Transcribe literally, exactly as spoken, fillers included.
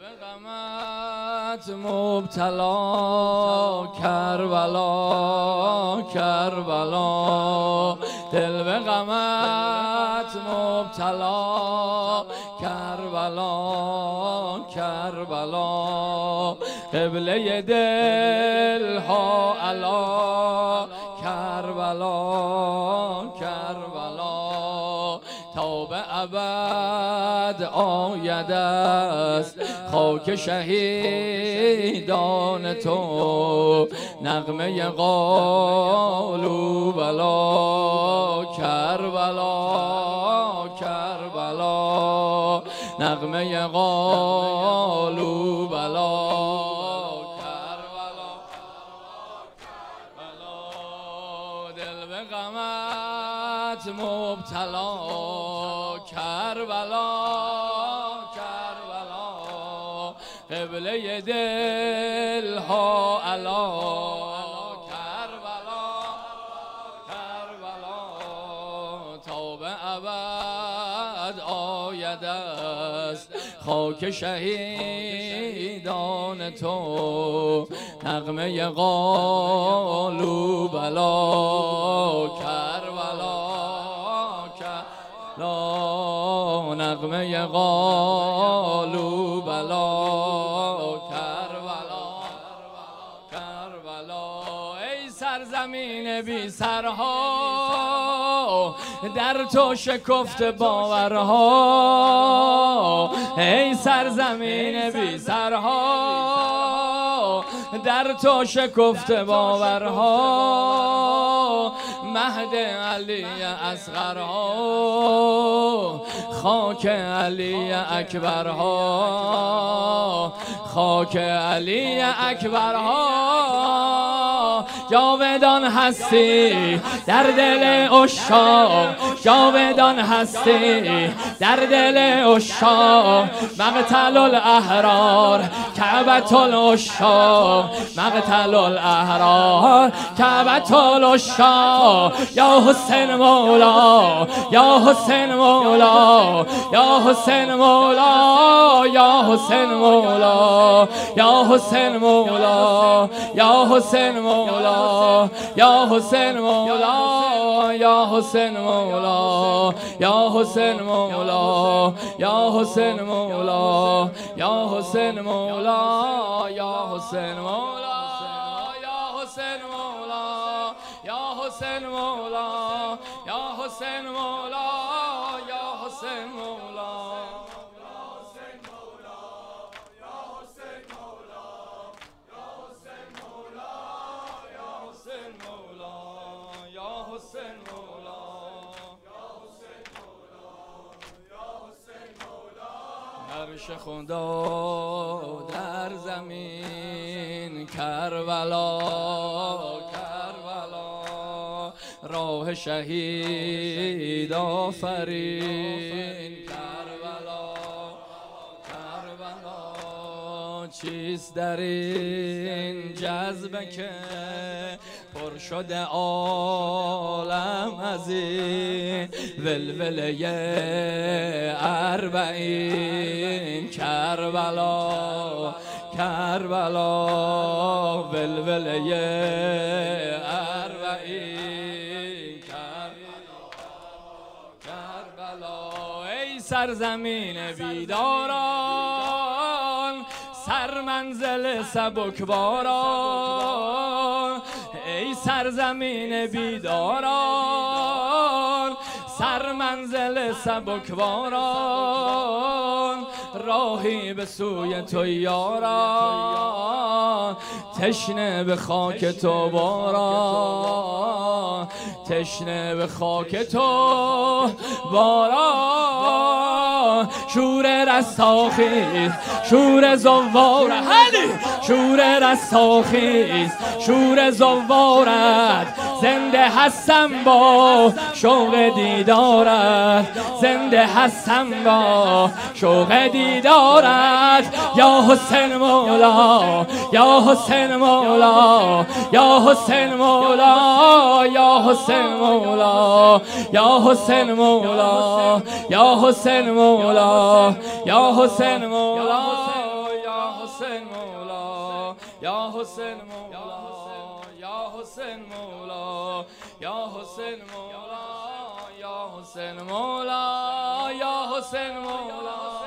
به غمت مبتلا کربلا کربلا، دل به غمت مبتلا کربلا کربلا، قبله دل ها علا کربلا کربلا، تا به ابد آید است خاک شهیدان تو، نغمه قالوا بلا کربلا کربلا، نغمه قالوا بلا کربلا کربلا، دل به غمت مبتلا کربلا کربلا، قبله دل ها علا کربلا کربلا، تا به ابد آید است خاک شهیدان تو، نغمه قالوا بلا کربلا کربلا، نغمه قالوا بلا کربلا کربلا، ای سرزمین بی سرها در تو شکفت باورها، ای سرزمین بی سرها در تو شکفت باورها، مهد علی اصغرها خاک علی اکبرها، خاک علی اکبرها، جاودان هستی در دل عشاق، جاودان هستی در دل عشاق، مقتل الاحرار کعبة العشاق، مقتل الاحرار کعبة العشاق، یا حسین مولا یا حسین مولا یا حسین مولا یا حسین مولا یا حسین مولا یا حسین مولا یا حسین مولا یا حسین مولا یا حسین مولا یا حسین مولا یا حسین مولا یا حسین مولا یا حسین مولا یا حسین مولا یا حسین مولا یا حسین مولا عرش خدا در زمین کربلا کربلا، راه شهید آفرین کربلا کربلا، چیست در این جذبه که پر شده عالم از این ولوله اربعین کربلا کربلا، ولوله اربعین کربلا، ای سرزمین بیداران سر منزل سبکباران، ای سرزمین بیداران سر منزل سبکباران، راهی به سوی تو یاران، تشنه به خاک تو باران، تشنه به خاک تو باران، شور رستاخیز شور زواره هلی، شور رستاخیز شور زوارت، زنده هستم با شوق دیدارت، زنده هستم با شوق دیدارت، یا حسین مولا یا حسین مولا یا حسین مولا یا حسین مولا یا حسین مولا یا حسین مولا یا حسین مولا حسین مولا یا حسین مولا یا حسین مولا یا حسین مولا یا حسین مولا یا حسین مولا